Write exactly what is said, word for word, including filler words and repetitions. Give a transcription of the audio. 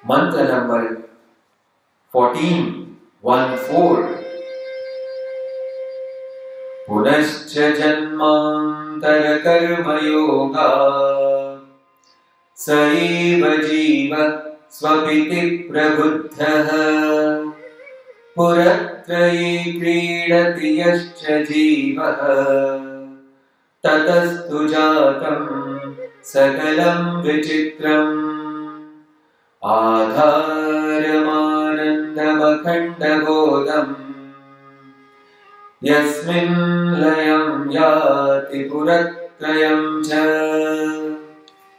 Mantra number fourteen, one four. Punascha janmantara karma yoga saiva jiva swapiti prabuddhaha puratraye kridati yascha jivaha tatastu jatam sakalam vichitram आधारमानन्दमखण्डबोधम् यस्मिन् लयं याति पुरत्रयं च